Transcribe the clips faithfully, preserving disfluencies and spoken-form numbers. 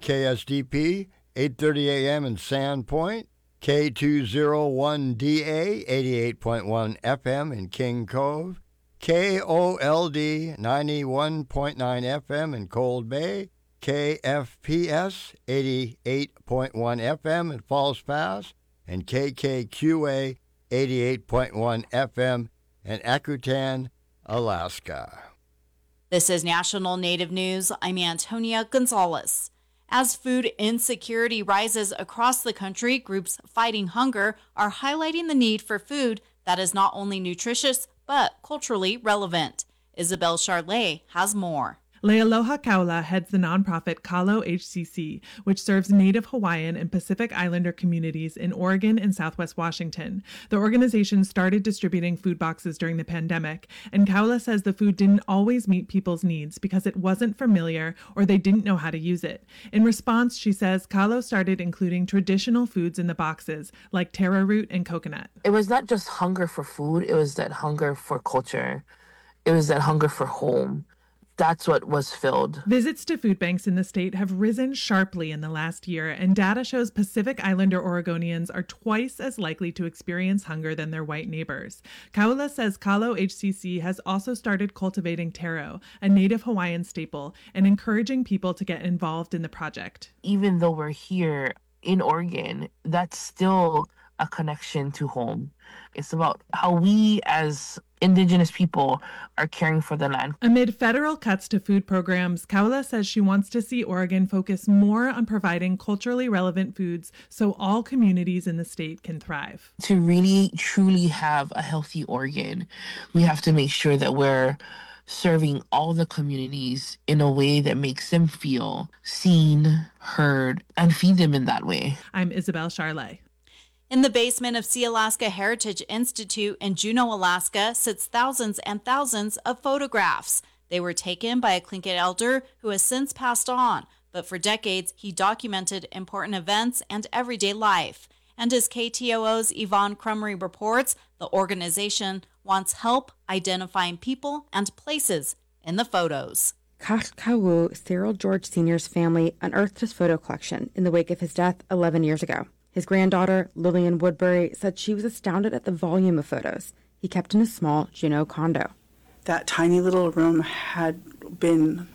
K S D P, eight thirty a.m. in Sandpoint, K two oh one D A, eighty-eight point one F M in King Cove, K O L D, ninety-one point nine F M in Cold Bay, K F P S, eighty-eight point one F M in Falls Pass, and K K Q A, eighty-eight point one F M in Akutan, Alaska. This is National Native News. I'm Antonia Gonzalez. As food insecurity rises across the country, groups fighting hunger are highlighting the need for food that is not only nutritious, but culturally relevant. Isabel Charlet has more. Lealoha Kaula heads the nonprofit Kalo H C C, which serves Native Hawaiian and Pacific Islander communities in Oregon and Southwest Washington. The organization started distributing food boxes during the pandemic, and Kaula says the food didn't always meet people's needs because it wasn't familiar or they didn't know how to use it. In response, she says Kalo started including traditional foods in the boxes, like taro root and coconut. It was not just hunger for food, it was that hunger for culture. It was that hunger for home. That's what was filled. Visits to food banks in the state have risen sharply in the last year, and data shows Pacific Islander Oregonians are twice as likely to experience hunger than their white neighbors. Kaula says Kalo H C C has also started cultivating taro, a Native Hawaiian staple, and encouraging people to get involved in the project. Even though we're here in Oregon, that's still a connection to home. It's about how we as Indigenous people are caring for the land. Amid federal cuts to food programs, Kaula says she wants to see Oregon focus more on providing culturally relevant foods so all communities in the state can thrive. To really, truly have a healthy Oregon, we have to make sure that we're serving all the communities in a way that makes them feel seen, heard, and feed them in that way. I'm Isabel Charlet. In the basement of Sealaska Heritage Institute in Juneau, Alaska, sits thousands and thousands of photographs. They were taken by a Tlingit elder who has since passed on, but for decades he documented important events and everyday life. And as K T O O's Yvonne Crumry reports, the organization wants help identifying people and places in the photos. Kaka'u, Cyril George Senior's family unearthed his photo collection in the wake of his death eleven years ago. His granddaughter, Lillian Woodbury, said she was astounded at the volume of photos he kept in his small Juneau condo. That tiny little room had been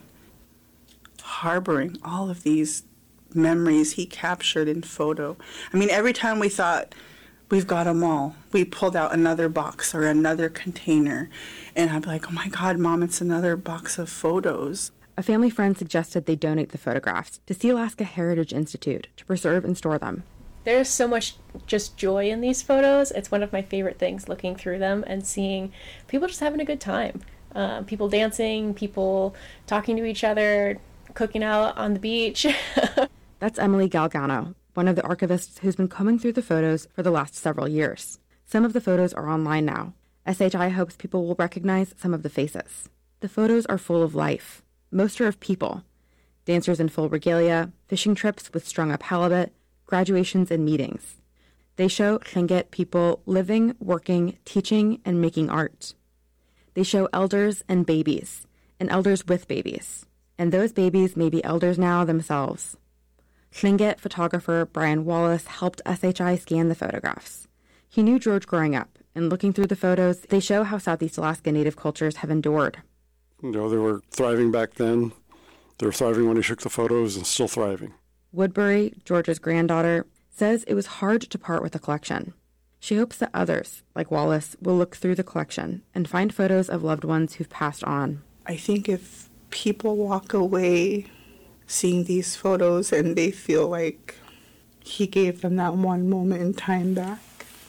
harboring all of these memories he captured in photo. I mean, every time we thought, we've got them all, we pulled out another box or another container, and I'd be like, oh my God, Mom, it's another box of photos. A family friend suggested they donate the photographs to Sealaska Heritage Institute to preserve and store them. There's so much just joy in these photos. It's one of my favorite things, looking through them and seeing people just having a good time. Uh, people dancing, people talking to each other, cooking out on the beach. That's Emily Galgano, one of the archivists who's been combing through the photos for the last several years. Some of the photos are online now. S H I hopes people will recognize some of the faces. The photos are full of life. Most are of people. Dancers in full regalia, fishing trips with strung-up halibut, graduations and meetings. They show Tlingit people living, working, teaching, and making art. They show elders and babies, and elders with babies. And those babies may be elders now themselves. Tlingit photographer Brian Wallace helped S H I scan the photographs. He knew George growing up, and looking through the photos, they show how Southeast Alaska Native cultures have endured. You know, they were thriving back then. They were thriving when he took the photos and still thriving. Woodbury, George's granddaughter, says it was hard to part with the collection. She hopes that others, like Wallace, will look through the collection and find photos of loved ones who've passed on. I think if people walk away seeing these photos and they feel like he gave them that one moment in time back,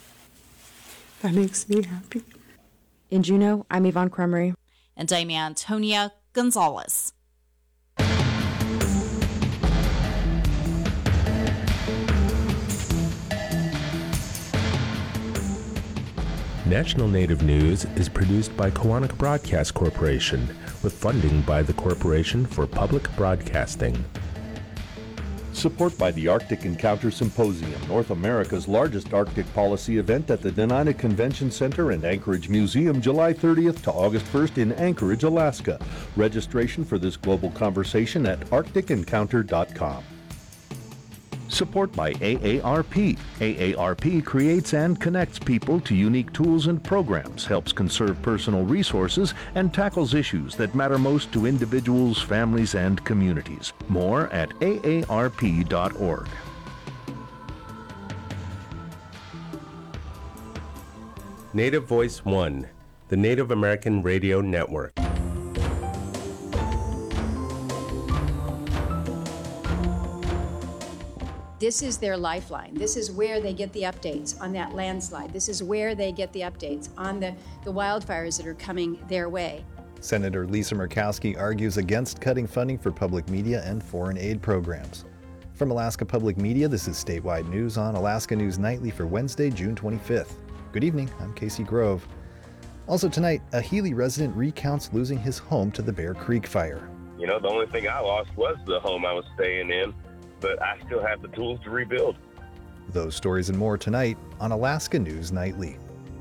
that makes me happy. In Juneau, I'm Yvonne Crumry. And I'm Antonia Gonzalez. National Native News is produced by Kawanak Broadcast Corporation with funding by the Corporation for Public Broadcasting. Support by the Arctic Encounter Symposium, North America's largest Arctic policy event at the Dena'ina Convention Center and Anchorage Museum, July thirtieth to August first in Anchorage, Alaska. Registration for this global conversation at arctic encounter dot com. Support by A A R P. A A R P creates and connects people to unique tools and programs, helps conserve personal resources, and tackles issues that matter most to individuals, families, and communities. More at A A R P dot org. Native Voice One, the Native American Radio Network. This is their lifeline. This is where they get the updates on that landslide. This is where they get the updates on the, the wildfires that are coming their way. Senator Lisa Murkowski argues against cutting funding for public media and foreign aid programs. From Alaska Public Media, this is statewide news on Alaska News Nightly for Wednesday, June twenty-fifth. Good evening, I'm Casey Grove. Also tonight, a Healy resident recounts losing his home to the Bear Creek fire. You know, the only thing I lost was the home I was staying in, but I still have the tools to rebuild. Those stories and more tonight on Alaska News Nightly.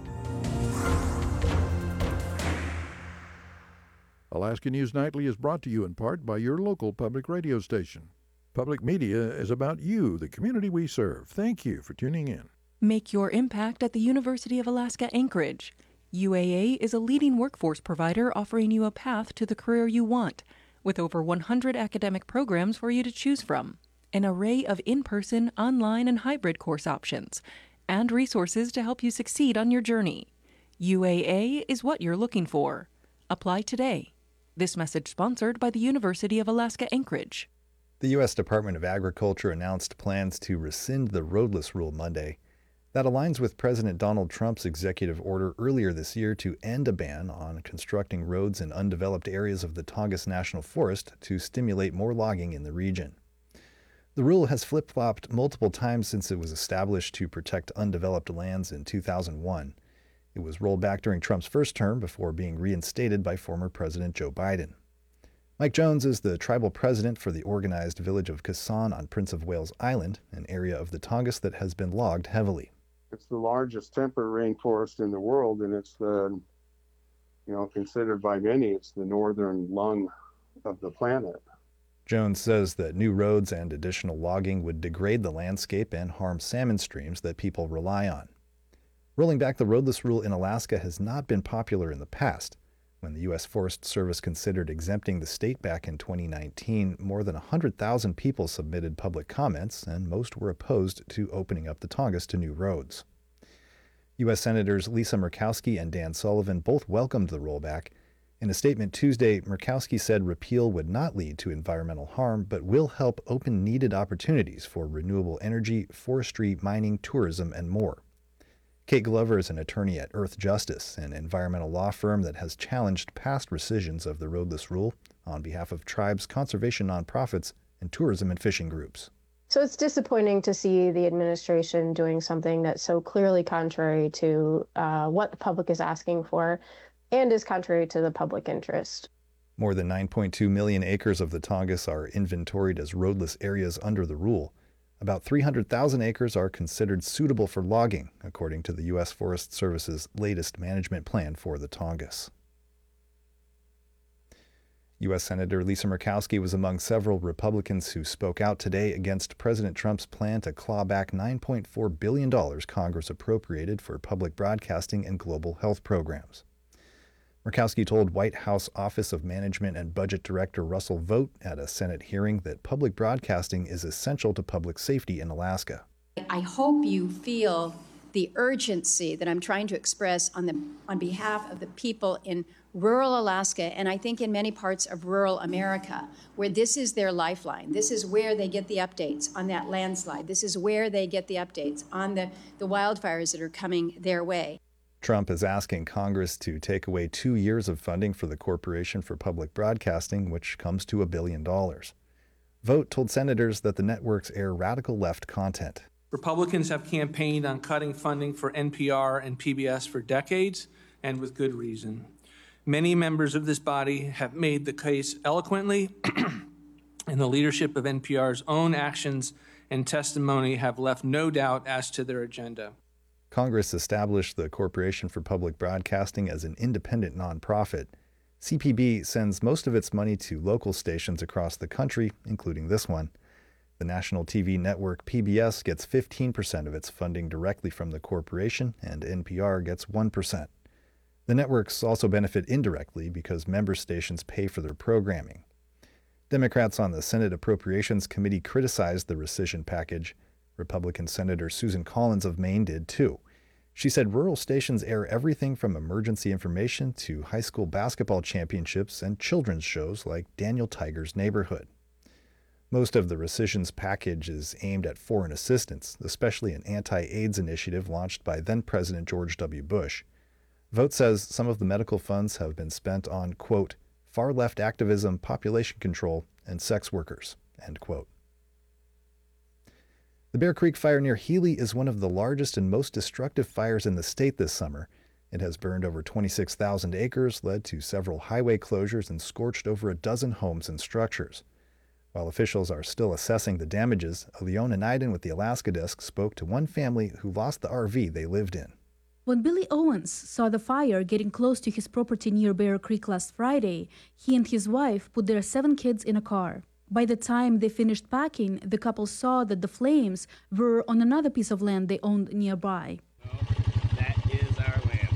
Alaska News Nightly is brought to you in part by your local public radio station. Public media is about you, the community we serve. Thank you for tuning in. Make your impact at the University of Alaska Anchorage. U A A is a leading workforce provider offering you a path to the career you want, with over one hundred academic programs for you to choose from, an array of in-person, online, and hybrid course options, and resources to help you succeed on your journey. U A A is what you're looking for. Apply today. This message sponsored by the University of Alaska Anchorage. The U S Department of Agriculture announced plans to rescind the roadless rule Monday. That aligns with President Donald Trump's executive order earlier this year to end a ban on constructing roads in undeveloped areas of the Tongass National Forest to stimulate more logging in the region. The rule has flip-flopped multiple times since it was established to protect undeveloped lands in two thousand one. It was rolled back during Trump's first term before being reinstated by former President Joe Biden. Mike Jones is the tribal president for the organized village of Kasson on Prince of Wales Island, an area of the Tongass that has been logged heavily. It's the largest temperate rainforest in the world, and it's the, you know, considered by many, it's the northern lung of the planet. Jones says that new roads and additional logging would degrade the landscape and harm salmon streams that people rely on. Rolling back the roadless rule in Alaska has not been popular in the past. When the U S Forest Service considered exempting the state back in twenty nineteen, more than one hundred thousand people submitted public comments, and most were opposed to opening up the Tongass to new roads. U S Senators Lisa Murkowski and Dan Sullivan both welcomed the rollback. In a statement Tuesday, Murkowski said repeal would not lead to environmental harm, but will help open needed opportunities for renewable energy, forestry, mining, tourism, and more. Kate Glover is an attorney at Earth Justice, an environmental law firm that has challenged past rescissions of the roadless rule on behalf of tribes, conservation nonprofits, and tourism and fishing groups. So it's disappointing to see the administration doing something that's so clearly contrary to uh, what the public is asking for and is contrary to the public interest. More than nine point two million acres of the Tongass are inventoried as roadless areas under the rule. About three hundred thousand acres are considered suitable for logging, according to the U S Forest Service's latest management plan for the Tongass. U S Senator Lisa Murkowski was among several Republicans who spoke out today against President Trump's plan to claw back nine point four billion dollars Congress appropriated for public broadcasting and global health programs. Murkowski told White House Office of Management and Budget Director Russell Vogt at a Senate hearing that public broadcasting is essential to public safety in Alaska. I hope you feel the urgency that I'm trying to express on the on behalf of the people in rural Alaska, and I think in many parts of rural America, where this is their lifeline. This is where they get the updates on that landslide. This is where they get the updates on the, the wildfires that are coming their way. Trump is asking Congress to take away two years of funding for the Corporation for Public Broadcasting, which comes to a billion dollars. Vogt told senators that the networks air radical left content. Republicans have campaigned on cutting funding for N P R and P B S for decades, and with good reason. Many members of this body have made the case eloquently, and the leadership of N P R's own actions and testimony have left no doubt as to their agenda. Congress established the Corporation for Public Broadcasting as an independent nonprofit. C P B sends most of its money to local stations across the country, including this one. The national T V network P B S gets fifteen percent of its funding directly from the corporation, and N P R gets one percent. The networks also benefit indirectly because member stations pay for their programming. Democrats on the Senate Appropriations Committee criticized the rescission package. Republican Senator Susan Collins of Maine did too. She said rural stations air everything from emergency information to high school basketball championships and children's shows like Daniel Tiger's Neighborhood. Most of the rescissions package is aimed at foreign assistance, especially an anti-AIDS initiative launched by then-President George W. Bush. Vote says some of the medical funds have been spent on, quote, far-left activism, population control, and sex workers, end quote. The Bear Creek Fire near Healy is one of the largest and most destructive fires in the state this summer. It has burned over twenty-six thousand acres, led to several highway closures, and scorched over a dozen homes and structures. While officials are still assessing the damages, Leona Naiden with the Alaska Desk spoke to one family who lost the R V they lived in. When Billy Owens saw the fire getting close to his property near Bear Creek last Friday, he and his wife put their seven kids in a car. By the time they finished packing, the couple saw that the flames were on another piece of land they owned nearby. Oh, that is our land.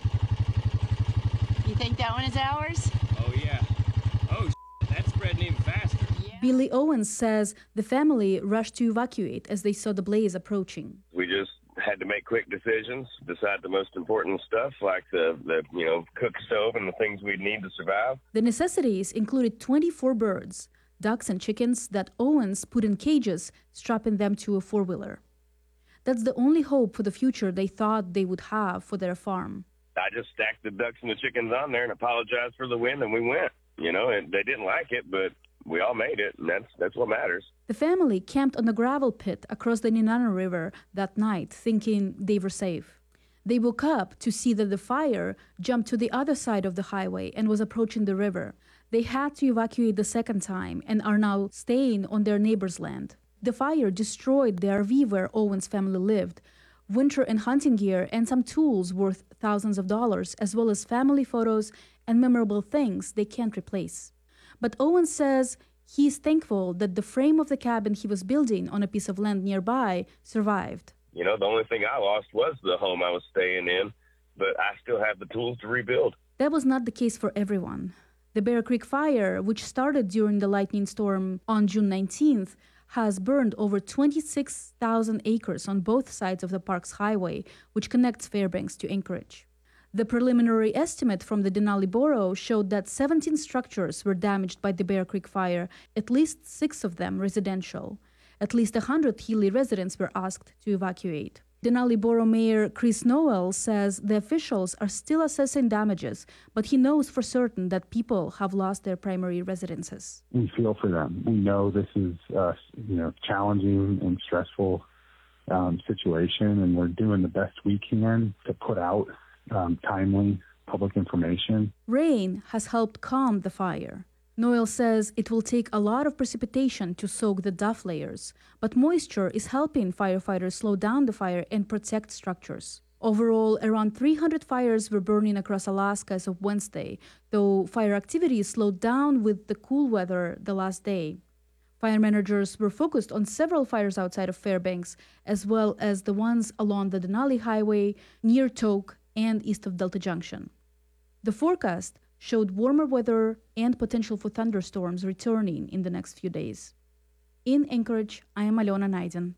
You think that one is ours? Oh, yeah. Oh, that's spreading even faster. Yeah. Billy Owens says the family rushed to evacuate as they saw the blaze approaching. We just had to make quick decisions, decide the most important stuff like the, the you know, cook stove and the things we'd need to survive. The necessities included twenty-four birds, ducks and chickens that Owens put in cages, strapping them to a four-wheeler. That's the only hope for the future they thought they would have for their farm. I just stacked the ducks and the chickens on there and apologized for the wind, and we went. You know, and they didn't like it, but we all made it, and that's that's what matters. The family camped on a gravel pit across the Nenana River that night, thinking they were safe. They woke up to see that the fire jumped to the other side of the highway and was approaching the river. They had to evacuate the second time and are now staying on their neighbor's land. The fire destroyed the R V where Owens' family lived, winter and hunting gear, and some tools worth thousands of dollars, as well as family photos and memorable things they can't replace. But Owens says he is thankful that the frame of the cabin he was building on a piece of land nearby survived. You know, the only thing I lost was the home I was staying in, but I still have the tools to rebuild. That was not the case for everyone. The Bear Creek Fire, which started during the lightning storm on June nineteenth, has burned over twenty-six thousand acres on both sides of the park's highway, which connects Fairbanks to Anchorage. The preliminary estimate from the Denali Borough showed that seventeen structures were damaged by the Bear Creek Fire, at least six of them residential. At least one hundred Healy residents were asked to evacuate. Denali Borough Mayor Chris Noel says the officials are still assessing damages, but he knows for certain that people have lost their primary residences. We feel for them. We know this is a you know, challenging and stressful um, situation, and we're doing the best we can to put out um, timely public information. Rain has helped calm the fire. Noel says it will take a lot of precipitation to soak the duff layers, but moisture is helping firefighters slow down the fire and protect structures. Overall, around three hundred fires were burning across Alaska as of Wednesday, though fire activity slowed down with the cool weather the last day. Fire managers were focused on several fires outside of Fairbanks, as well as the ones along the Denali Highway, near Tok, and east of Delta Junction. The forecast showed warmer weather and potential for thunderstorms returning in the next few days. In Anchorage, I am Alona Naiden.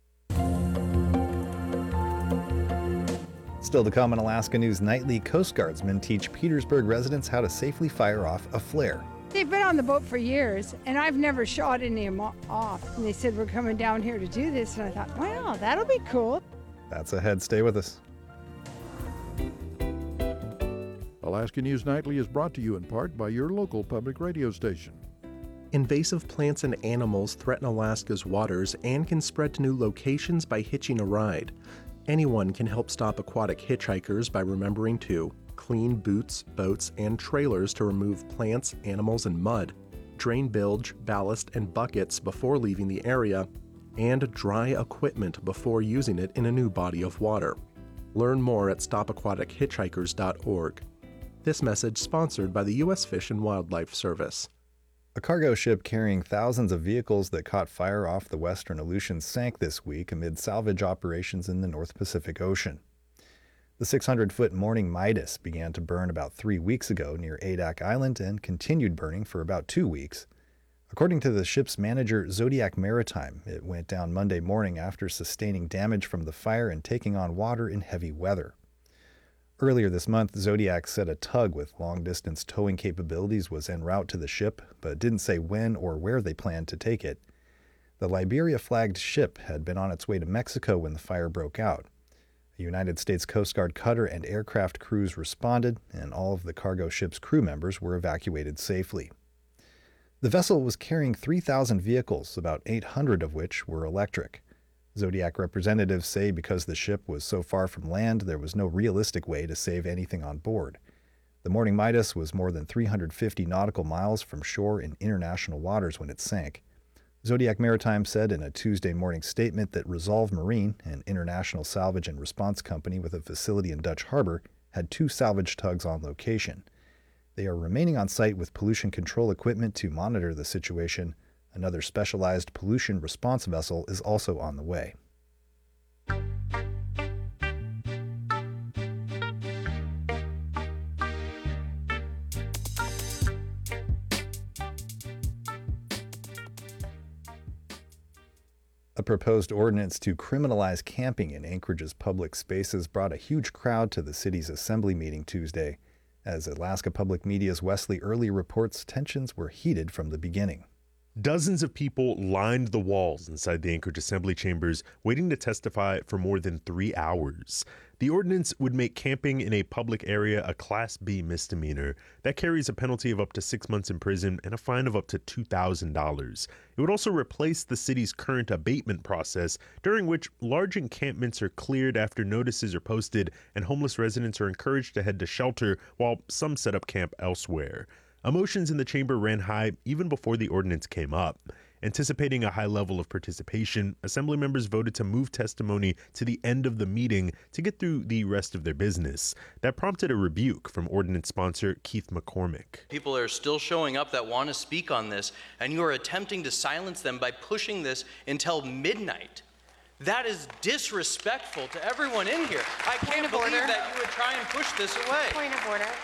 Still to come on Alaska News Nightly, Coast Guardsmen teach Petersburg residents how to safely fire off a flare. They've been on the boat for years, and I've never shot any of them off. And they said, we're coming down here to do this, and I thought, wow, that'll be cool. That's ahead. Stay with us. Alaska News Nightly is brought to you in part by your local public radio station. Invasive plants and animals threaten Alaska's waters and can spread to new locations by hitching a ride. Anyone can help stop aquatic hitchhikers by remembering to clean boots, boats, and trailers to remove plants, animals, and mud, drain bilge, ballast, and buckets before leaving the area, and dry equipment before using it in a new body of water. Learn more at stop aquatic hitchhikers dot org. This message sponsored by the U S Fish and Wildlife Service. A cargo ship carrying thousands of vehicles that caught fire off the western Aleutians sank this week amid salvage operations in the North Pacific Ocean. The six hundred foot Morning Midas began to burn about three weeks ago near Adak Island and continued burning for about two weeks. According to the ship's manager, Zodiac Maritime, it went down Monday morning after sustaining damage from the fire and taking on water in heavy weather. Earlier this month, Zodiac said a tug with long-distance towing capabilities was en route to the ship, but didn't say when or where they planned to take it. The Liberia-flagged ship had been on its way to Mexico when the fire broke out. A United States Coast Guard cutter and aircraft crews responded, and all of the cargo ship's crew members were evacuated safely. The vessel was carrying three thousand vehicles, about eight hundred of which were electric. Zodiac representatives say because the ship was so far from land, there was no realistic way to save anything on board. The Morning Midas was more than three hundred fifty nautical miles from shore in international waters when it sank. Zodiac Maritime said in a Tuesday morning statement that Resolve Marine, an international salvage and response company with a facility in Dutch Harbor, had two salvage tugs on location. They are remaining on site with pollution control equipment to monitor the situation. Another specialized pollution response vessel is also on the way. A proposed ordinance to criminalize camping in Anchorage's public spaces brought a huge crowd to the city's assembly meeting Tuesday. As Alaska Public Media's Wesley Early reports, tensions were heated from the beginning. Dozens of people lined the walls inside the Anchorage Assembly chambers, waiting to testify for more than three hours. The ordinance would make camping in a public area a Class B misdemeanor. That carries a penalty of up to six months in prison and a fine of up to two thousand dollars. It would also replace the city's current abatement process, during which large encampments are cleared after notices are posted and homeless residents are encouraged to head to shelter while some set up camp elsewhere. Emotions in the chamber ran high even before the ordinance came up. Anticipating a high level of participation, Assembly members voted to move testimony to the end of the meeting to get through the rest of their business. That prompted a rebuke from ordinance sponsor Keith McCormick. People are still showing up that want to speak on this, and you are attempting to silence them by pushing this until midnight. That is disrespectful to everyone in here. I can't believe that you would try and push this away. Point of order.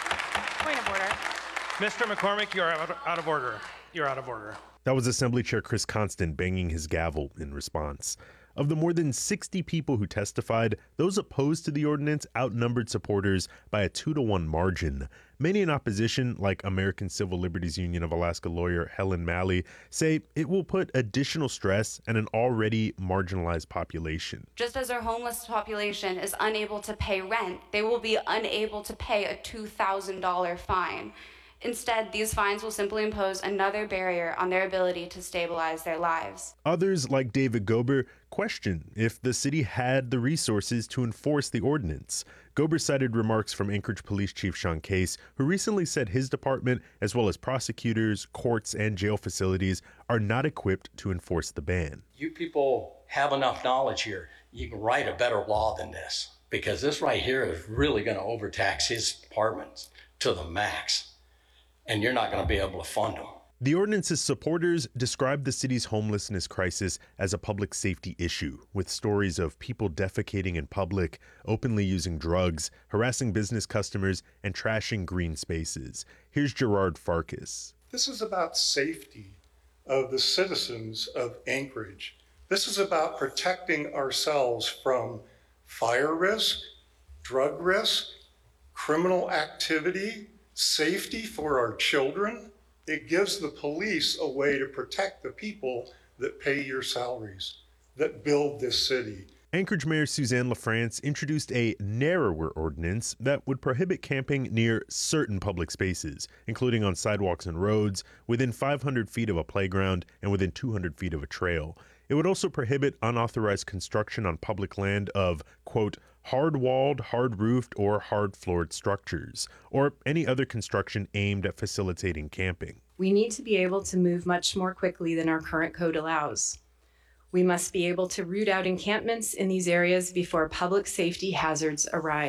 Point of order. Mister McCormick, you're out, out of order. You're out of order. That was Assembly Chair Chris Constant banging his gavel in response. Of the more than sixty people who testified, those opposed to the ordinance outnumbered supporters by a two to one margin. Many in opposition, like American Civil Liberties Union of Alaska lawyer Helen Malley, say it will put additional stress on an already marginalized population. Just as our homeless population is unable to pay rent, they will be unable to pay a two thousand dollars fine. Instead, these fines will simply impose another barrier on their ability to stabilize their lives. Others, like David Gober, question if the city had the resources to enforce the ordinance. Gober cited remarks from Anchorage Police Chief Sean Case, who recently said his department, as well as prosecutors, courts, and jail facilities, are not equipped to enforce the ban. You people have enough knowledge here. You can write a better law than this, because this right here is really going to overtax his departments to the max. And you're not going to be able to fund them. The ordinance's supporters described the city's homelessness crisis as a public safety issue, with stories of people defecating in public, openly using drugs, harassing business customers, and trashing green spaces. Here's Gerard Farkas. This is about safety of the citizens of Anchorage. This is about protecting ourselves from fire risk, drug risk, criminal activity, safety for our children. It gives the police a way to protect the people that pay your salaries, that build this city. Anchorage Mayor Suzanne LaFrance introduced a narrower ordinance that would prohibit camping near certain public spaces, including on sidewalks and roads, within five hundred feet of a playground, and within two hundred feet of a trail. It would also prohibit unauthorized construction on public land of, quote, hard-walled, hard-roofed, or hard-floored structures, or any other construction aimed at facilitating camping. We need to be able to move much more quickly than our current code allows. We must be able to root out encampments in these areas before public safety hazards arise.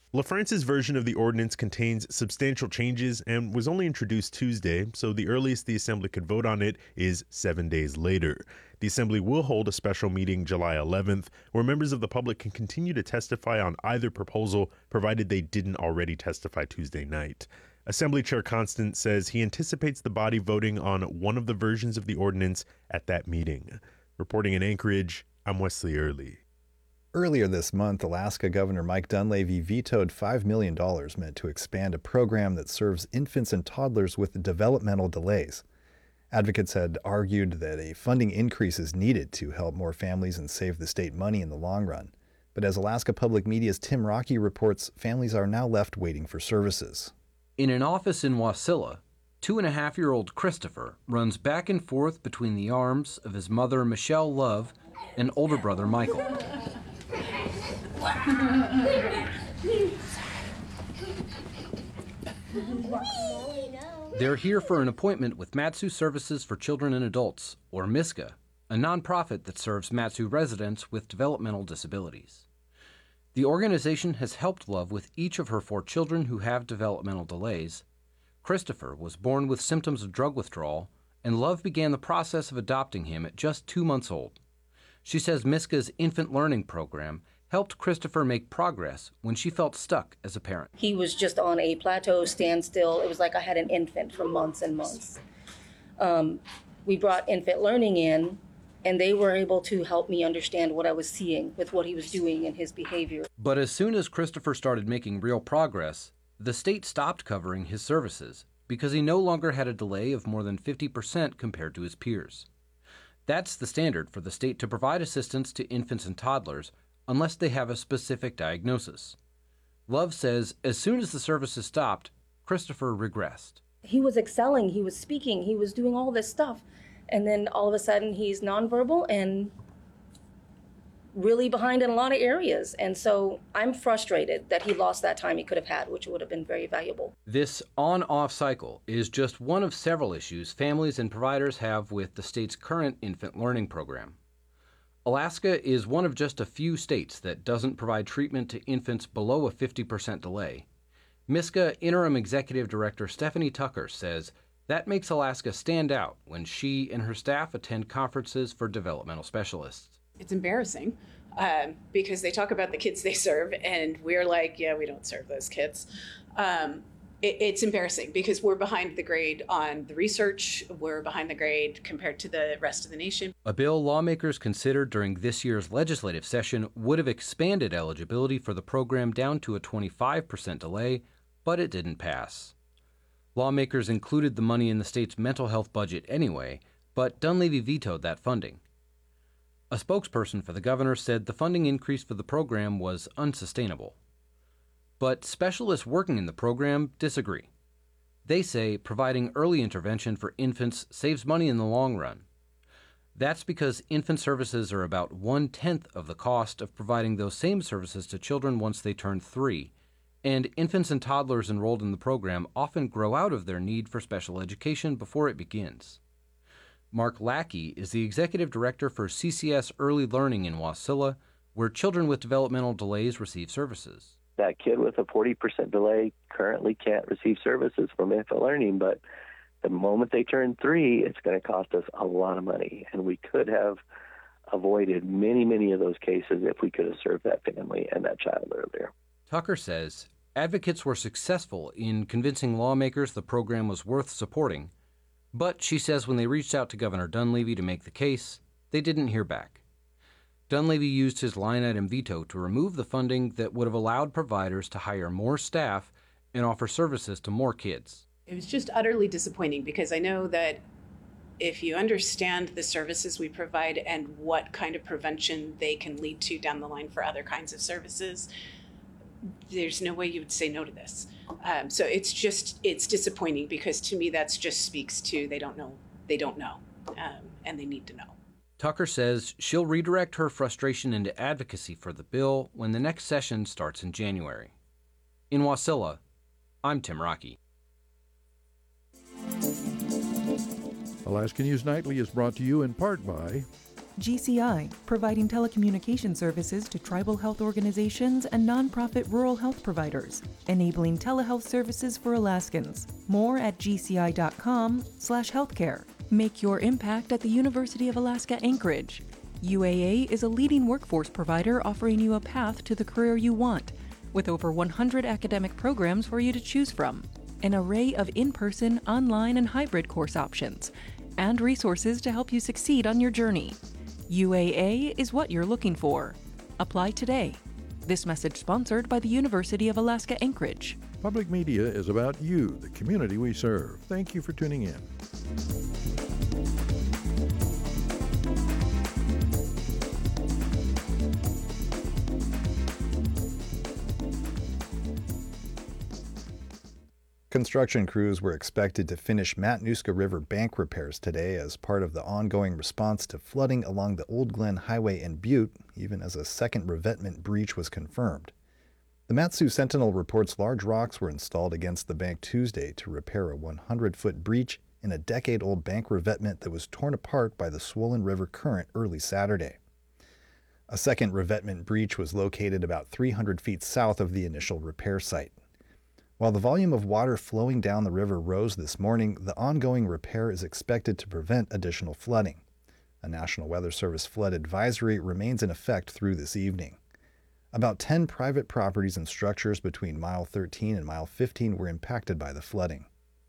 LaFrance's version of the ordinance contains substantial changes and was only introduced Tuesday, so the earliest the Assembly could vote on it is seven days later. The Assembly will hold a special meeting July eleventh, where members of the public can continue to testify on either proposal, provided they didn't already testify Tuesday night. Assembly Chair Constant says he anticipates the body voting on one of the versions of the ordinance at that meeting. Reporting in Anchorage, I'm Wesley Early. Earlier this month, Alaska Governor Mike Dunleavy vetoed five million dollars meant to expand a program that serves infants and toddlers with developmental delays. Advocates had argued that a funding increase is needed to help more families and save the state money in the long run. But as Alaska Public Media's Tim Rocky reports, families are now left waiting for services. In an office in Wasilla, two-and-a-half-year-old Christopher runs back and forth between the arms of his mother, Michelle Love, and older brother, Michael. They're here for an appointment with Mat-Su Services for Children and Adults, or MISCA, a nonprofit that serves Mat-Su residents with developmental disabilities. The organization has helped Love with each of her four children who have developmental delays. Christopher was born with symptoms of drug withdrawal, and Love began the process of adopting him at just two months old. She says MISCA's infant learning program helped Christopher make progress when she felt stuck as a parent. He was just on a plateau, standstill. It was like I had an infant for months and months. Um, we brought infant learning in, and they were able to help me understand what I was seeing with what he was doing and his behavior. But as soon as Christopher started making real progress, the state stopped covering his services because he no longer had a delay of more than fifty percent compared to his peers. That's the standard for the state to provide assistance to infants and toddlers unless they have a specific diagnosis. Love says as soon as the services stopped, Christopher regressed. He was excelling, he was speaking, he was doing all this stuff. And then all of a sudden he's nonverbal and really behind in a lot of areas. And so I'm frustrated that he lost that time he could have had, which would have been very valuable. This on-off cycle is just one of several issues families and providers have with the state's current infant learning program. Alaska is one of just a few states that doesn't provide treatment to infants below a fifty percent delay. MISCA Interim Executive Director Stephanie Tucker says that makes Alaska stand out when she and her staff attend conferences for developmental specialists. It's embarrassing um, because they talk about the kids they serve, and we're like, yeah, we don't serve those kids. Um, it, it's embarrassing because we're behind the grade on the research. We're behind the grade compared to the rest of the nation. A bill lawmakers considered during this year's legislative session would have expanded eligibility for the program down to a twenty-five percent delay, but it didn't pass. Lawmakers included the money in the state's mental health budget anyway, but Dunleavy vetoed that funding. A spokesperson for the governor said the funding increase for the program was unsustainable. But specialists working in the program disagree. They say providing early intervention for infants saves money in the long run. That's because infant services are about one-tenth of the cost of providing those same services to children once they turn three, and infants and toddlers enrolled in the program often grow out of their need for special education before it begins. Mark Lackey is the executive director for C C S Early Learning in Wasilla, where children with developmental delays receive services. That kid with a forty percent delay currently can't receive services from infant learning, but the moment they turn three, it's going to cost us a lot of money, and we could have avoided many, many of those cases if we could have served that family and that child earlier. Tucker says advocates were successful in convincing lawmakers the program was worth supporting, but she says when they reached out to Governor Dunleavy to make the case, they didn't hear back. Dunleavy used his line-item veto to remove the funding that would have allowed providers to hire more staff and offer services to more kids. It was just utterly disappointing because I know that if you understand the services we provide and what kind of prevention they can lead to down the line for other kinds of services, there's no way you would say no to this. Um, so it's just, it's disappointing because to me that's just speaks to they don't know, they don't know, um, and they need to know. Tucker says she'll redirect her frustration into advocacy for the bill when the next session starts in January. In Wasilla, I'm Tim Rocky. Alaska News Nightly is brought to you in part by G C I, providing telecommunication services to tribal health organizations and nonprofit rural health providers, enabling telehealth services for Alaskans. More at gci.com slash healthcare. Make your impact at the University of Alaska Anchorage. U A A is a leading workforce provider offering you a path to the career you want, with over one hundred academic programs for you to choose from, an array of in-person, online, and hybrid course options, and resources to help you succeed on your journey. U A A is what you're looking for. Apply today. This message sponsored by the University of Alaska Anchorage. Public media is about you, the community we serve. Thank you for tuning in. Construction crews were expected to finish Matanuska River bank repairs today as part of the ongoing response to flooding along the Old Glen Highway in Butte, even as a second revetment breach was confirmed. The Mat-Su Sentinel reports large rocks were installed against the bank Tuesday to repair a one hundred foot breach in a decade-old bank revetment that was torn apart by the swollen river current early Saturday. A second revetment breach was located about three hundred feet south of the initial repair site. While the volume of water flowing down the river rose this morning, the ongoing repair is expected to prevent additional flooding. A National Weather Service flood advisory remains in effect through this evening. About ten private properties and structures between mile thirteen and mile fifteen were impacted by the flooding.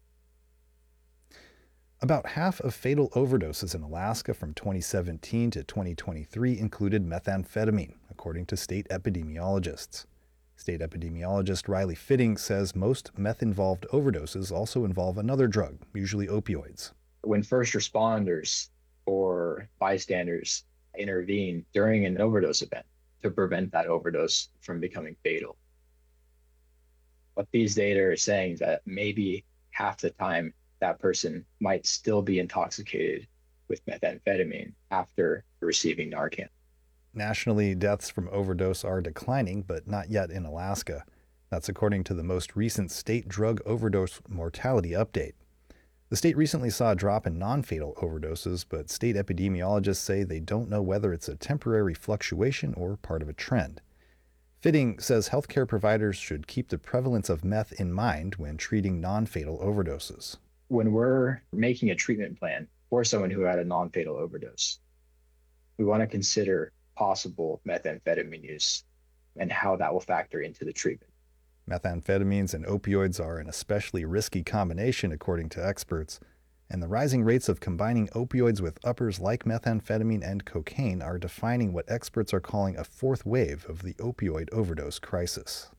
About half of fatal overdoses in Alaska from twenty seventeen to twenty twenty-three included methamphetamine, according to state epidemiologists. State epidemiologist Riley Fitting says most meth-involved overdoses also involve another drug, usually opioids. When first responders or bystanders intervene during an overdose event to prevent that overdose from becoming fatal, what these data are saying is that maybe half the time that person might still be intoxicated with methamphetamine after receiving Narcan. Nationally, deaths from overdose are declining, but not yet in Alaska. That's according to the most recent state drug overdose mortality update. The state recently saw a drop in non-fatal overdoses, but state epidemiologists say they don't know whether it's a temporary fluctuation or part of a trend. Fitting says healthcare providers should keep the prevalence of meth in mind when treating non-fatal overdoses. When we're making a treatment plan for someone who had a non-fatal overdose, we want to consider possible methamphetamine use and how that will factor into the treatment. Methamphetamines and opioids are an especially risky combination, according to experts, and the rising rates of combining opioids with uppers like methamphetamine and cocaine are defining what experts are calling a fourth wave of the opioid overdose crisis.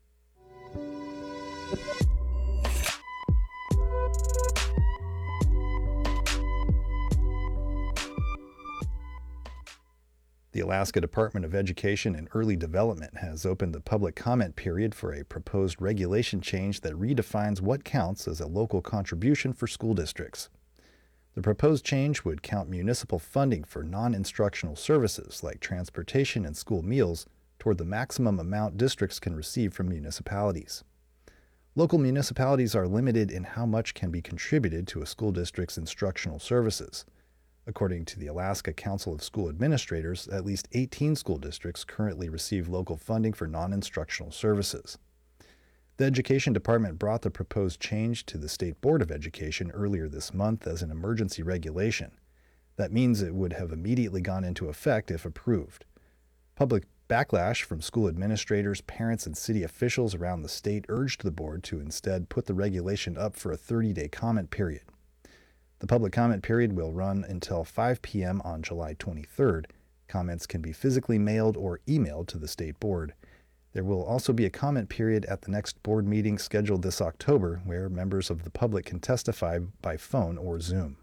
The Alaska Department of Education and Early Development has opened the public comment period for a proposed regulation change that redefines what counts as a local contribution for school districts. The proposed change would count municipal funding for non-instructional services like transportation and school meals toward the maximum amount districts can receive from municipalities. Local municipalities are limited in how much can be contributed to a school district's instructional services. According to the Alaska Council of School Administrators, at least eighteen school districts currently receive local funding for non-instructional services. The Education Department brought the proposed change to the State Board of Education earlier this month as an emergency regulation. That means it would have immediately gone into effect if approved. Public backlash from school administrators, parents, and city officials around the state urged the board to instead put the regulation up for a thirty-day comment period. The public comment period will run until five p.m. on July twenty-third. Comments can be physically mailed or emailed to the state board. There will also be a comment period at the next board meeting scheduled this October, where members of the public can testify by phone or Zoom.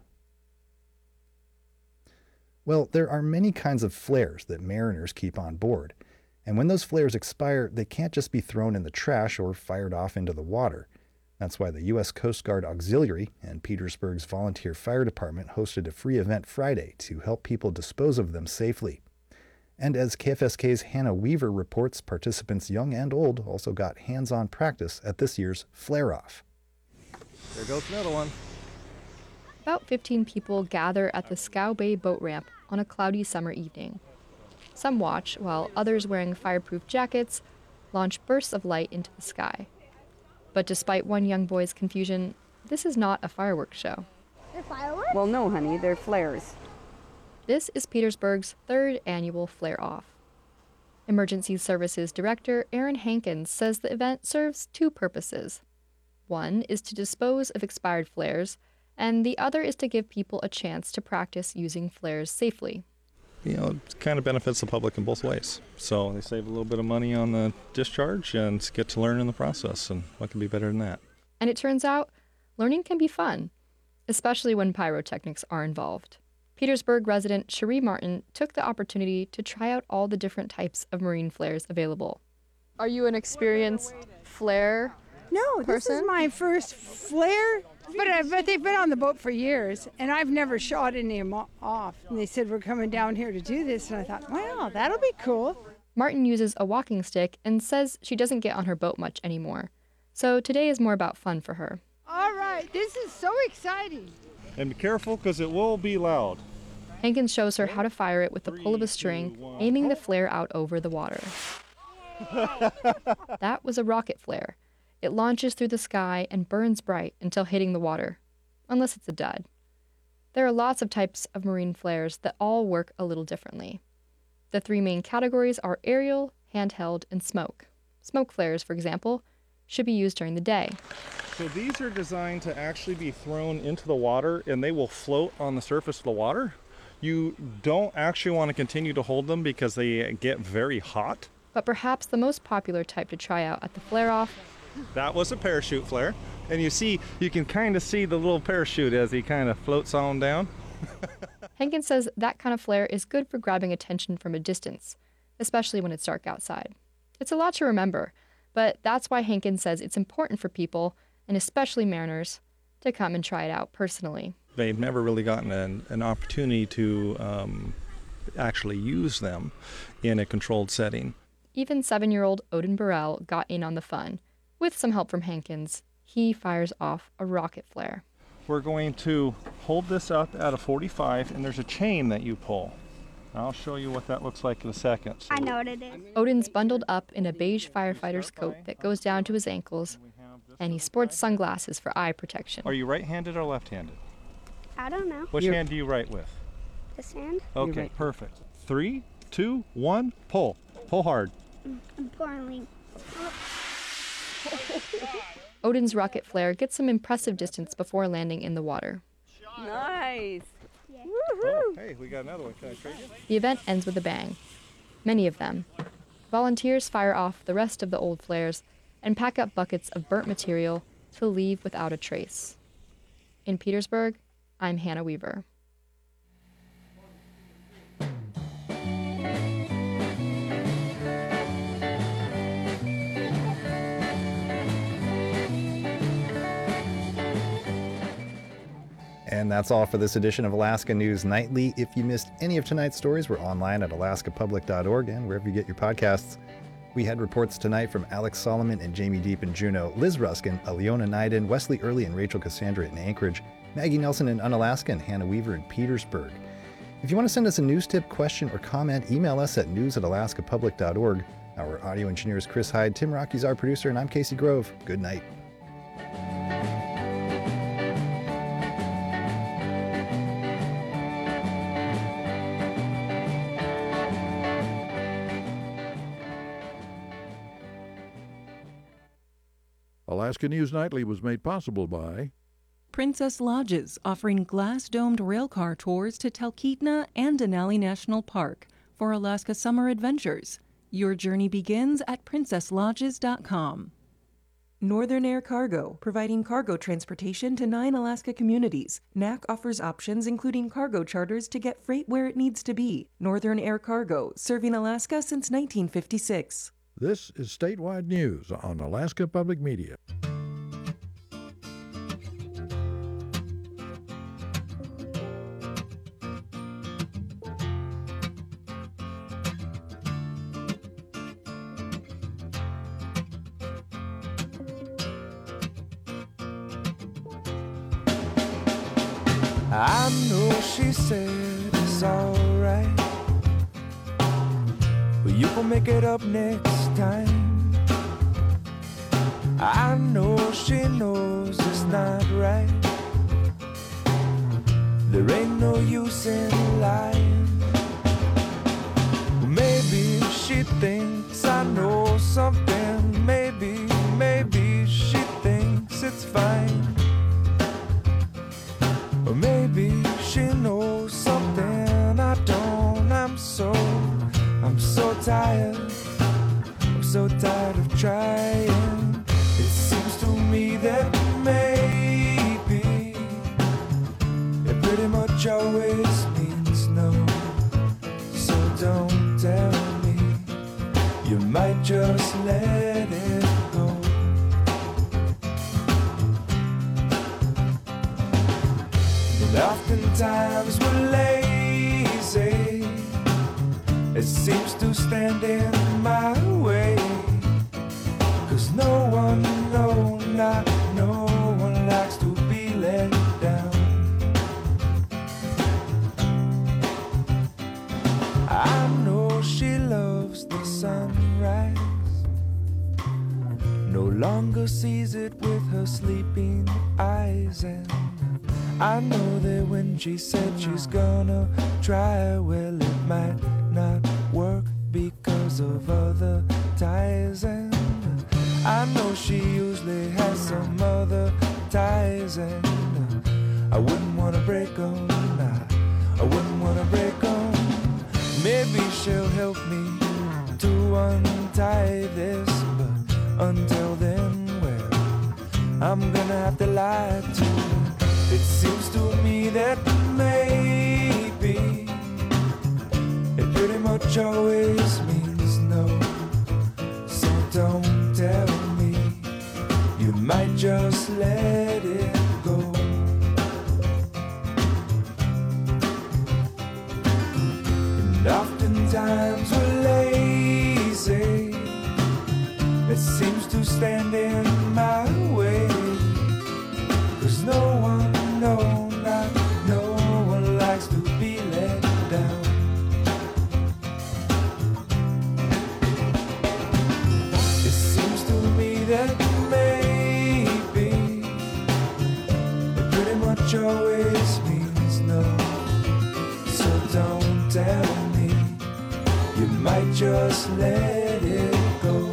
Well, there are many kinds of flares that mariners keep on board, and when those flares expire, they can't just be thrown in the trash or fired off into the water. That's why the U S Coast Guard Auxiliary and Petersburg's Volunteer Fire Department hosted a free event Friday to help people dispose of them safely. And as K F S K's Hannah Weaver reports, participants young and old also got hands-on practice at this year's Flare-Off. There goes another one. About fifteen people gather at the Scow Bay boat ramp on a cloudy summer evening. Some watch, while others wearing fireproof jackets launch bursts of light into the sky. But despite one young boy's confusion, this is not a fireworks show. They're fireworks? Well, no, honey, they're flares. This is Petersburg's third annual Flare Off. Emergency Services Director Aaron Hankins says the event serves two purposes. One is to dispose of expired flares, and the other is to give people a chance to practice using flares safely. You know, it kind of benefits the public in both ways. So they save a little bit of money on the discharge and get to learn in the process, and what can be better than that? And it turns out, learning can be fun, especially when pyrotechnics are involved. Petersburg resident Cherie Martin took the opportunity to try out all the different types of marine flares available. Are you an experienced flare No, this person? is my first flare, but, I, but they've been on the boat for years, and I've never shot any of them off. And they said, we're coming down here to do this, and I thought, wow, that'll be cool. Martin uses a walking stick and says she doesn't get on her boat much anymore. So today is more about fun for her. All right, this is so exciting. And be careful, because it will be loud. Hankins shows her how to fire it with the pull of a string, aiming the flare out over the water. That was a rocket flare. It launches through the sky and burns bright until hitting the water, unless it's a dud. There are lots of types of marine flares that all work a little differently. The three main categories are aerial, handheld, and smoke. Smoke flares, for example, should be used during the day. So these are designed to actually be thrown into the water, and they will float on the surface of the water. You don't actually want to continue to hold them because they get very hot. But perhaps the most popular type to try out at the flare-off. That was a parachute flare. And you see, you can kind of see the little parachute as he kind of floats on down. Hankins says that kind of flare is good for grabbing attention from a distance, especially when it's dark outside. It's a lot to remember, but that's why Hankins says it's important for people, and especially mariners, to come and try it out personally. They've never really gotten an, an opportunity to um, actually use them in a controlled setting. Even seven-year-old Odin Burrell got in on the fun. With some help from Hankins, he fires off a rocket flare. We're going to hold this up at a forty-five, and there's a chain that you pull. I'll show you what that looks like in a second. So I know what it is. Odin's bundled up in a beige firefighter's coat that goes down to his ankles, and he sports sunglasses for eye protection. Are you right-handed or left-handed? I don't know. Which You're... hand do you write with? This hand? Okay, right. Perfect. Three, two, one, pull. Pull hard. I'm poorly. Odin's rocket flare gets some impressive distance before landing in the water. Nice. Yeah. Oh, hey, we got another one. Can I trade you? The event ends with a bang. Many of them. Volunteers fire off the rest of the old flares and pack up buckets of burnt material to leave without a trace. In Petersburg, I'm Hannah Weaver. And that's all for this edition of Alaska News Nightly. If you missed any of tonight's stories, we're online at alaska public dot org and wherever you get your podcasts. We had reports tonight from Alex Solomon and Jamie Deep in Juneau, Liz Ruskin, Aliona Nyden, Wesley Early and Rachel Cassandra in Anchorage, Maggie Nelson in Unalaska, and Hannah Weaver in Petersburg. If you want to send us a news tip, question, or comment, email us at news at alaska public dot org. Our audio engineer is Chris Hyde, Tim Rocky's our producer, and I'm Casey Grove. Good night. Alaska News Nightly was made possible by Princess Lodges, offering glass-domed railcar tours to Talkeetna and Denali National Park for Alaska summer adventures. Your journey begins at princess lodges dot com. Northern Air Cargo, providing cargo transportation to nine Alaska communities. N A C offers options including cargo charters to get freight where it needs to be. Northern Air Cargo, serving Alaska since nineteen fifty-six. This is Statewide News on Alaska Public Media. I know she said it's alright, but you gon' make it up next time. I know she knows it's not right. There ain't no use in lying. Maybe she thinks I know something. Maybe, maybe she thinks it's fine. Or maybe she knows something I don't. I'm so, I'm so tired. I'm so tired of trying. It seems to me that maybe it pretty much always means no. So don't tell me, you might just let it go. And oftentimes we're lazy. It seems to stand in my way. Cause no one, no, not no one likes to be let down. I know she loves the sunrise, no longer sees it with her sleeping eyes. And I know that when she said she's gonna try, well, it might not work because of other ties. And I know she usually has some other ties. And I wouldn't wanna break them, I, I wouldn't wanna break them. Maybe she'll help me to untie this, but until then, well, I'm gonna have to lie to her. It seems to me that maybe it pretty much always means no. So don't tell me, you might just let it go. And oftentimes we're lazy. It seems to stand in my way. Cause no one, no, not no one likes to be let down. It seems to me that maybe it pretty much always means no. So don't tell me, you might just let it go.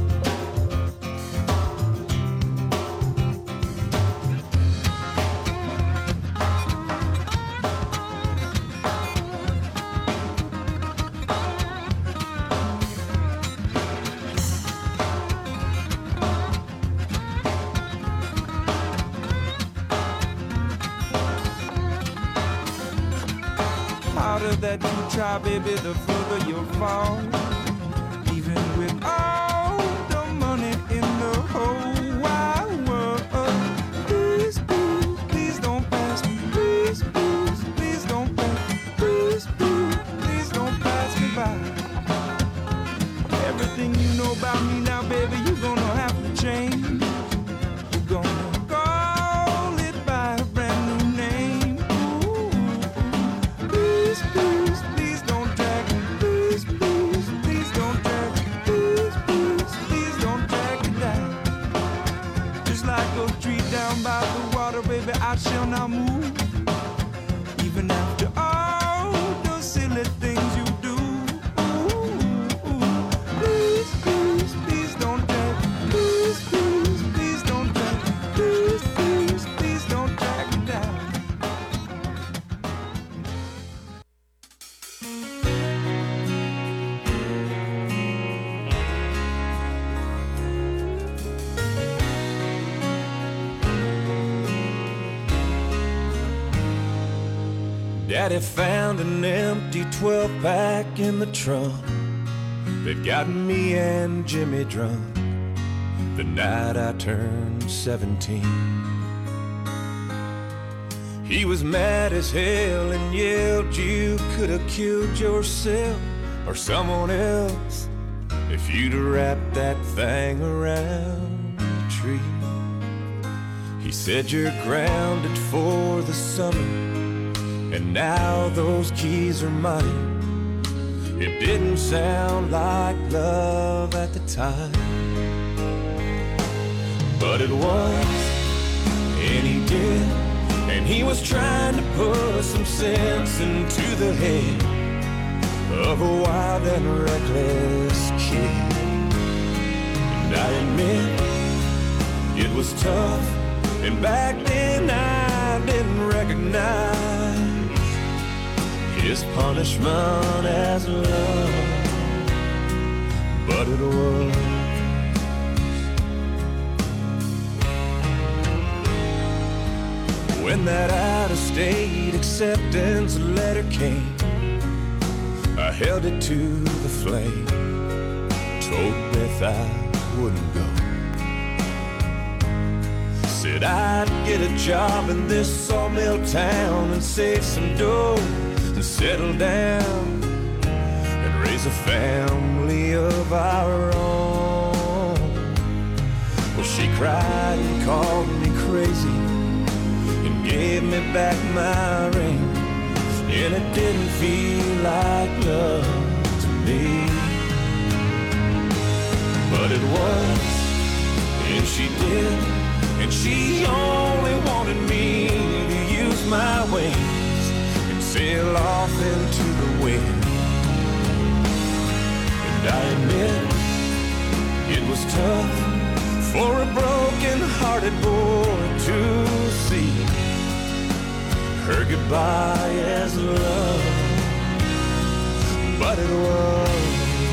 Harder that you try, baby, the further you'll fall. Even with all the money in the whole wide world. Please, please, please don't pass me. Please, please, please don't pass me. Please, please, please don't pass me by. Everything you know about me now, baby, you're gonna have to change. You're gonna call it by a brand new name. Ooh. Please, please, please don't drag me. Please, please, please don't drag me. Please, please, please don't drag me down. Just like a tree down by the water, baby, I shall not move. Even after all the silly things you do. Ooh. Please, please, please don't drag me. Please, please, please don't drag me. Please, please, please don't drag me down. Daddy found an empty twelve pack in the trunk that got me and Jimmy drunk the night I turned seventeen. He was mad as hell and yelled, you could have killed yourself or someone else if you'd have wrapped that thing around the tree. He said, you're grounded for the summer, and now those keys are mine. It didn't sound like love at the time, but it was, and he did, and he was trying to put some sense into the head of a wild and reckless kid. And I admit it was tough, and back then I didn't recognize his punishment as love, but it was. When that out-of-state acceptance letter came, I held it to the flame, told Beth I wouldn't go. Said I'd get a job in this sawmill town and save some dough and settle down and raise a family of our own. Well, she cried and called me crazy and gave me back my ring, and it didn't feel like love to me, but it was, and she did, and she only wanted me to use my wings and sail off into the wind. And I admit it was tough for a broken-hearted boy to see her goodbye as love, but it was.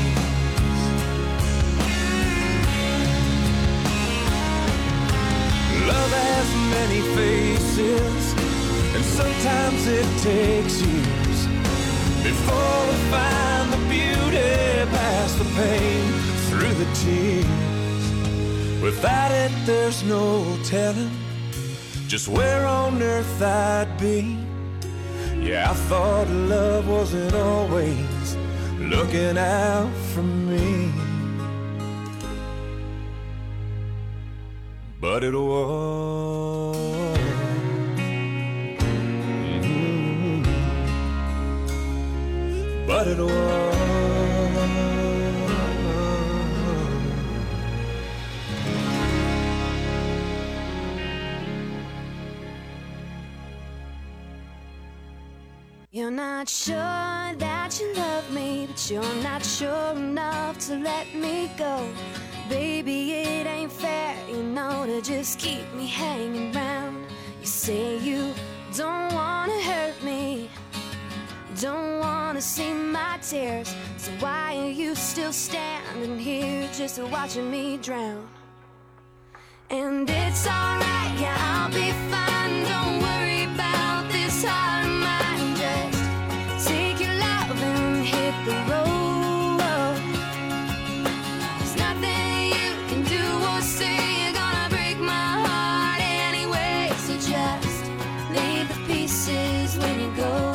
Love has many faces, and sometimes it takes years before we find the beauty past the pain, through the tears. Without it, there's no telling just where on earth I'd be. Yeah, I thought love wasn't always looking out for me, but it was. Mm-hmm. But it was. You're not sure that you love me, but you're not sure enough to let me go. Baby, it ain't fair, you know, to just keep me hanging round. You say you don't wanna hurt me, don't wanna see my tears, so why are you still standing here just watching me drown? And it's alright, yeah, I'll be fine, don't worry about this heart of mine. Just take your love and hit the road. There's nothing you can do or say, you're gonna break my heart anyway, so just leave the pieces when you go.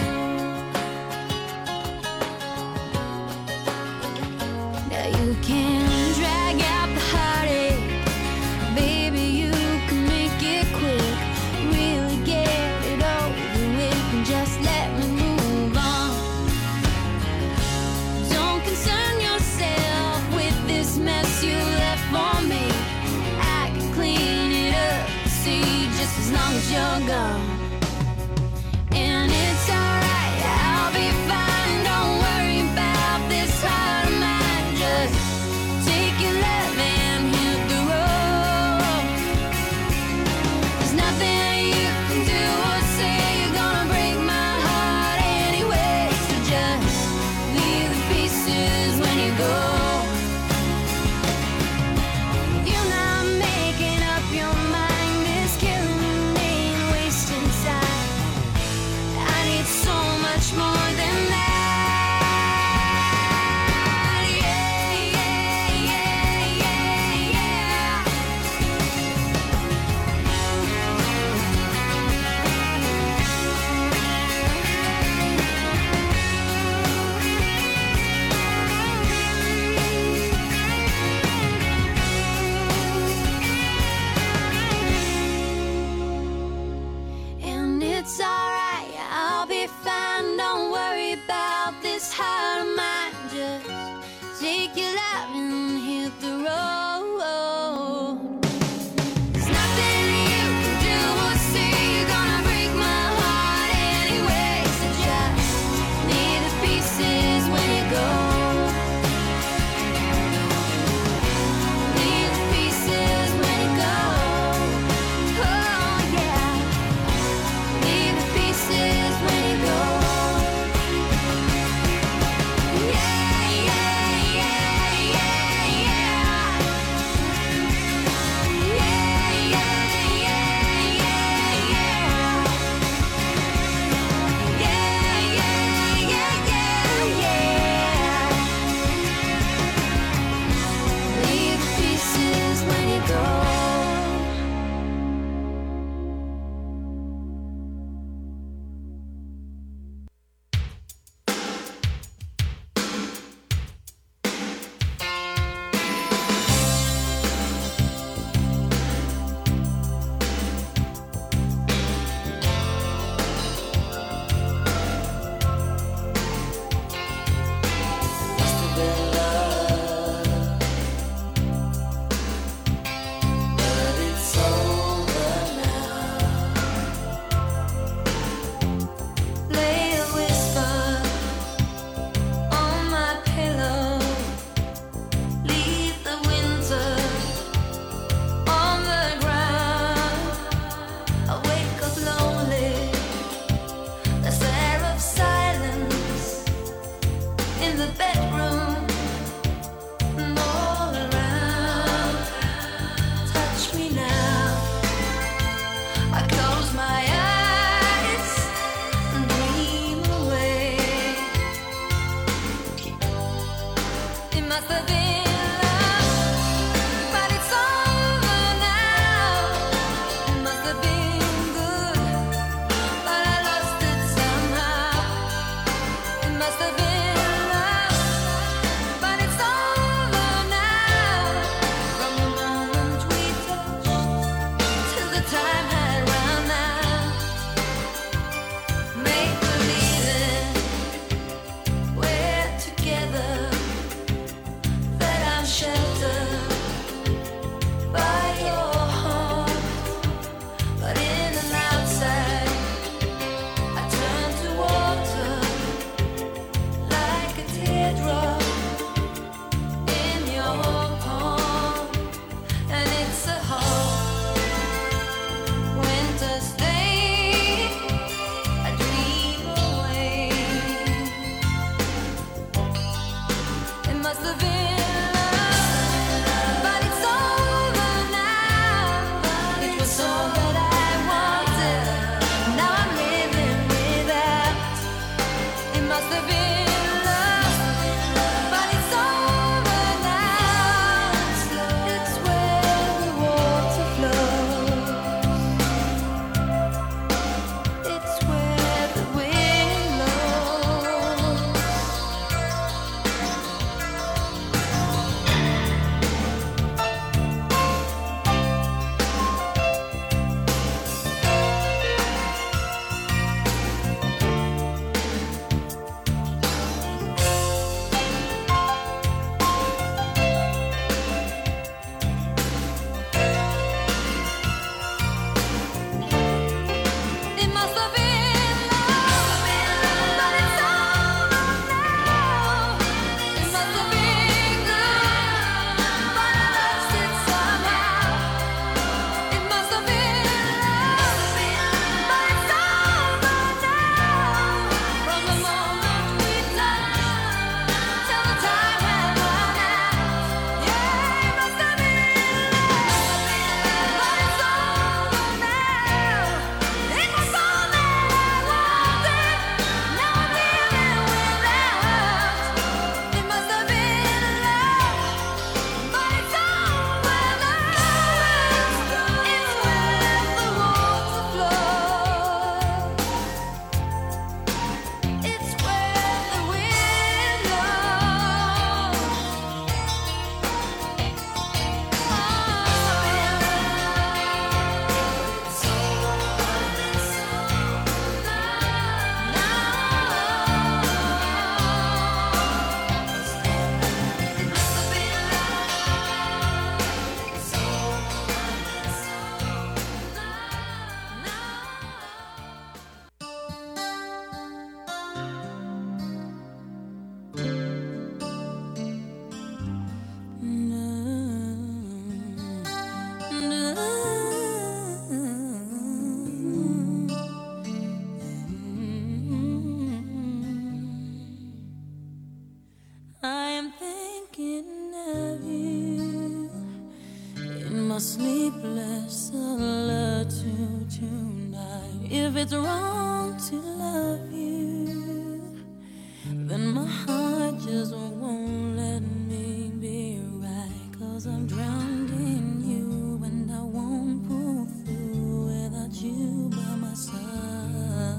Now you can drag out the heartache, baby, you can make it quick, really get it over with and just let me move on. Don't concern yourself with this mess you left for me, I can clean it up, see, just as long as you're gone. And it's alright, I'll be fine, don't worry about this heart of mine. Just take your love and hit the road. There's nothing you can do or say, you're gonna break my heart anyway, so just leave the pieces when you go. You're not making up your mind, it's killing me and wasting time. I must have been love, but it's over now. It must have been good, but I lost it somehow. It must have been love, but it's over now. From the moment we touched till the time had run out. Make believe we're together, that I'm sheltered by your heart. But in and outside, I turn to water like a teardrop in your palm. And it's a hard winter's day, I dream away. It must have been love, but it's over now. It was all that I wanted, now I'm living without. It must have been love, but it's over now. It's where the water flows. It's where the wind blows. It must have been love, but it's over now. It must have been good, but I lost it somehow. It must have been love, but it's over now. From the moment we touched till the time had run out. Yeah, it must have been love, but it's over now. It was all that I wanted, now I'm living without. It must have been love, but it's over now. It's where the water flows. It's where the wind blows. It's I am thinking of you in my sleepless solitude tonight. If it's wrong to love you, then my heart just won't let me be right. 'Cause I'm drowned in you and I won't pull through without you by my side.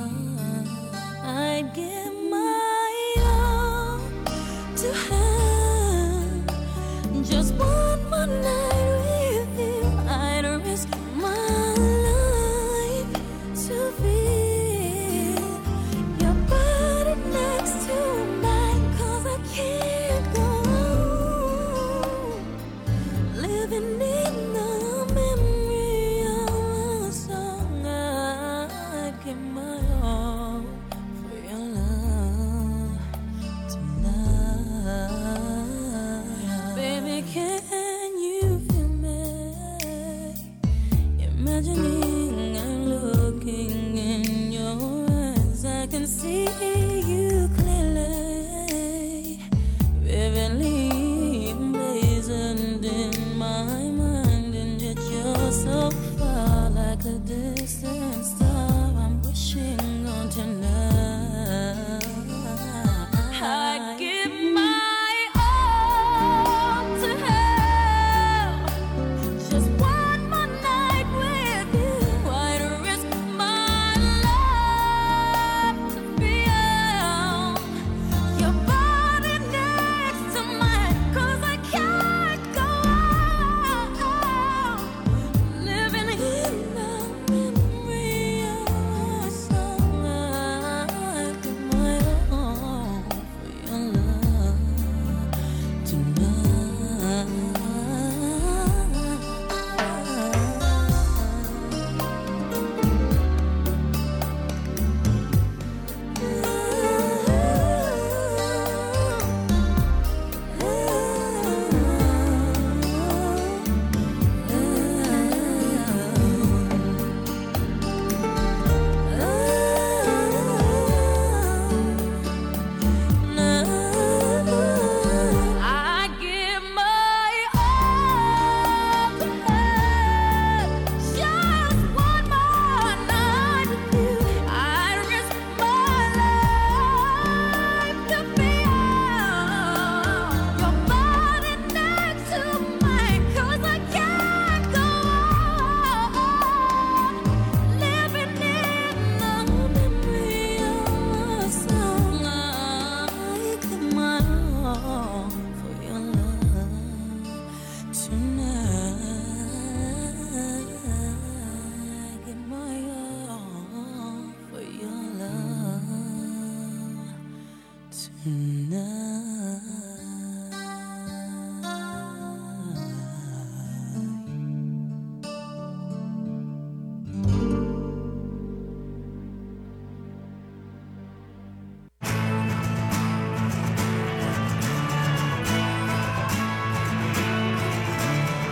I'd give my all to have just one more night with you. I'd risk my life to feel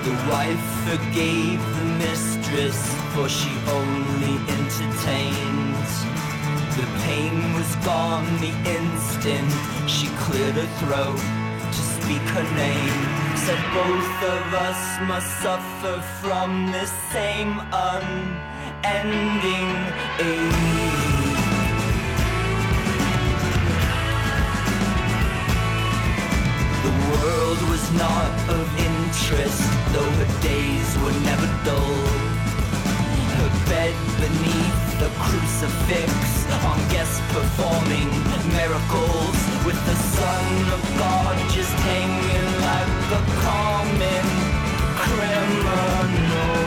The wife forgave the mistress, for she only entertained. The pain was gone the instant she cleared her throat to speak her name. Said both of us must suffer from this same unending ache. The world was not of interest, though her days were never dull. Her bed beneath the crucifix, on guests performing miracles, with the Son of God just hanging like a common criminal.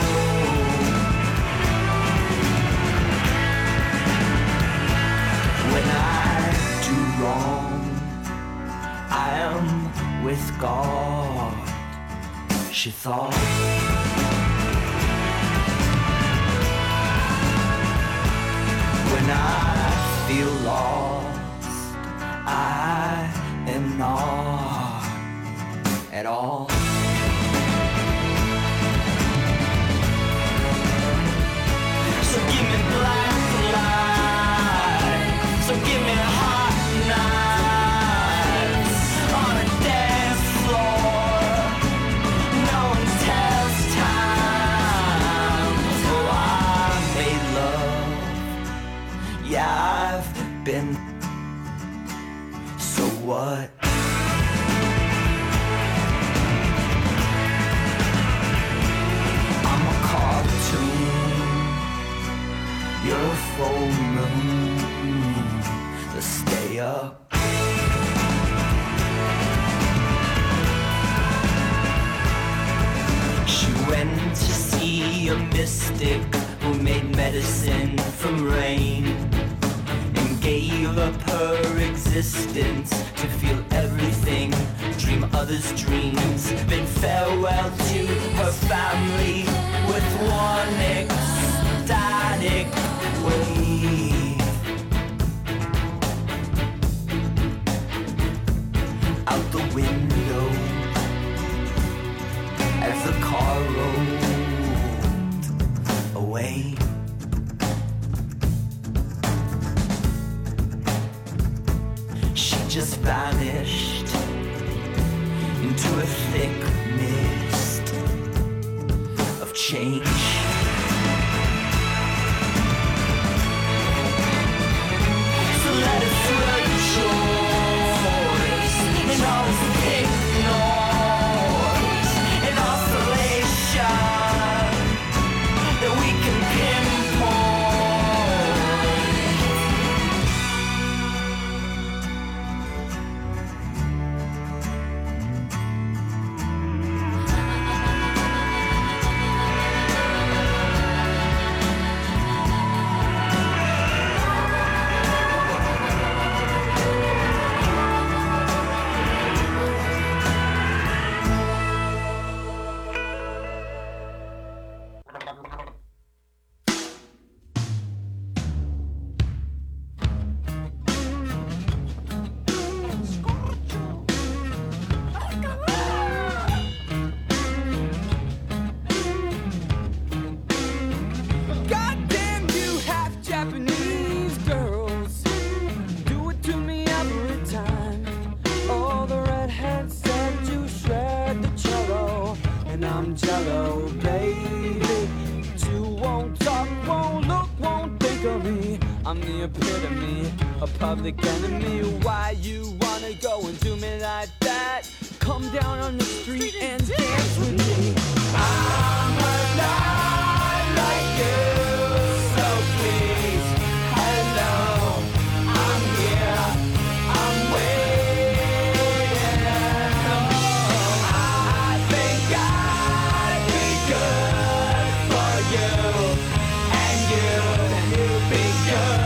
When I do wrong, I am with God, she thought. When I feel lost, I am not at all. So give me black light, so give me hot nights on a dance floor. No one tells time, so I made love. Yeah, I've been. So what? I'm a cartoon. You're a full moon. Let's stay up. She went to see a mystic who made medicine from rain, gave up her existence to feel everything, dream others' dreams, bid farewell to her family with one ecstatic wave. Out the window as the car rolled away. Just vanished into a thick mist of change. So let us rejoice in all this big noise and oscillation that we can pinpoint. I'm the epitome, a public enemy. Why you wanna go and do me like that? Come down on the street and dance with me. I'm alive like you, so please, hello, I'm here, I'm waiting. Oh, I think I'd be good for you, and you'd be good.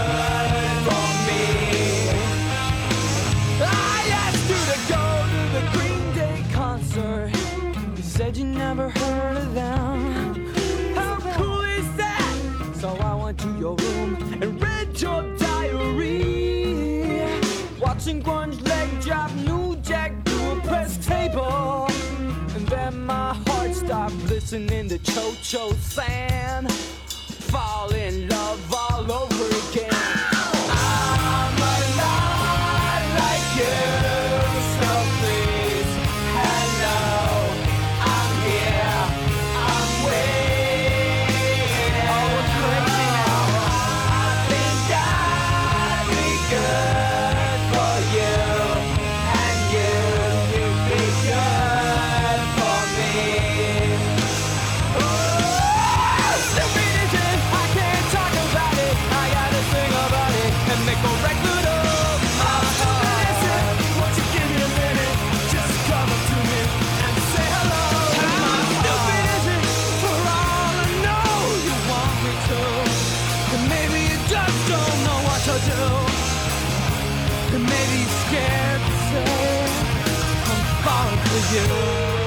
You never heard of them. How cool is that? So I went to your room and read your diary, watching grunge leg drop New Jack to a press table, and then my heart stopped. listening to Cho Cho San, fall in love all over again. I'm alive like you, so please, hello, I'm here, I'm waiting. Oh, it's crazy now. I think I'd be good for you, and you, you'd be good for me. Oh, stupid is it? I can't talk about it. I gotta sing about it and make a record of my heart. Won't you give me a minute? Just come up to me and say hello. How stupid is it? For all I know, you want me to, and maybe you just don't know what to do, and maybe you're scared to say I'm falling for you.